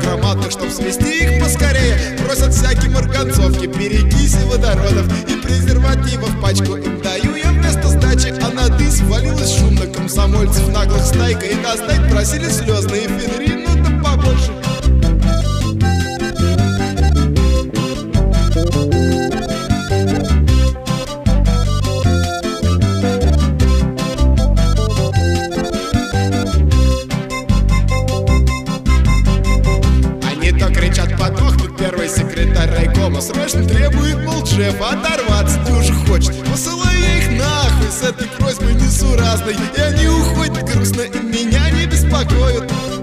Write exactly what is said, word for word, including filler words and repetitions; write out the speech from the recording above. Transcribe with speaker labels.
Speaker 1: ароматных, чтоб свести их поскорее. Просят всякие марганцовки, перекиси водородов и презервативов пачку им даю я вместо сдачи. А на дысь валилась шумно комсомольцев наглых стайка, и достать просили слезные эфедрин, ну да побольше. Кричат, подохнет первый секретарь райкома, срочно требует, мол, шефа оторваться дюже хочет. Посылаю я их нахуй с этой просьбой несуразной, и они уходят грустно и меня не беспокоят.